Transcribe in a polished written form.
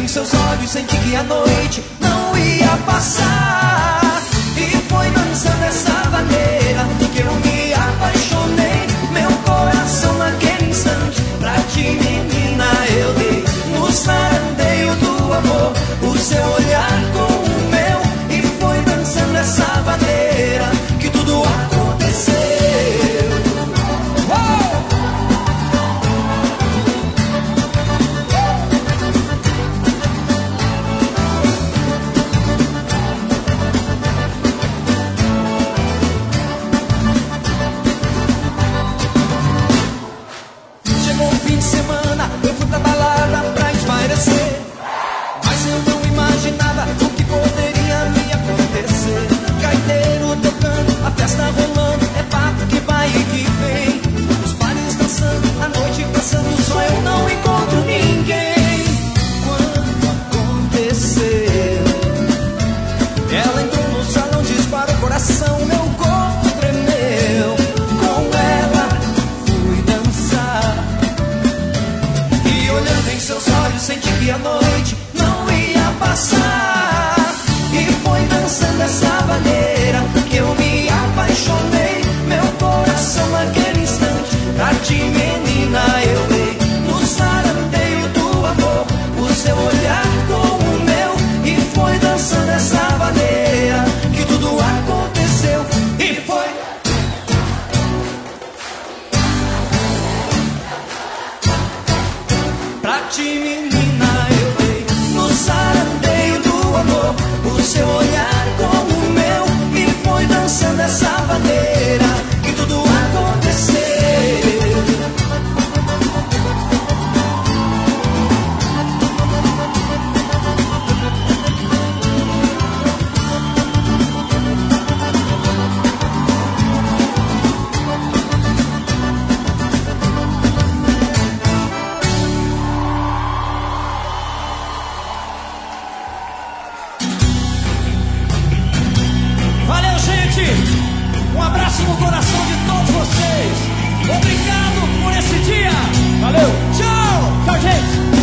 em seus olhos, senti que a noite não ia passar. E foi dançando essa maneira que eu me apaixonei. Meu coração naquele instante pra ti, menina, eu dei. No sarandeio do amor, o seu olhar com o meu. E foi dançando essa maneira que tudo aconteceu. Chegou o fim de semana, eu fui pra balada pra espairecer. Mas eu não imaginava o que poderia me acontecer. Gaiteiro tocando, a festa rolando, é papo que vai e que vem. Os bares dançando, a noite passando, só eu não encontro ninguém. Quando aconteceu, ela entrou no salão, disparou o coração, meu corpo tremeu. Com ela fui dançar e olhando em seus olhos senti que a noite não ia passar. E foi dançando dessa maneira que eu me apaixonei. Meu coração naquele instante pra ti, menina, eu dei. No sarandeio do amor, o seu olhar com o meu. E foi dançando dessa maneira que tudo aconteceu. E foi pra ti, menina, eu dei. No sarandeio do amor, o seu olhar com o meu. E foi dançando essa maneira que tudo aconteceu. Valeu, gente! Um abraço no coração de todos vocês. Obrigado por esse dia. Valeu. Tchau. Tchau, gente.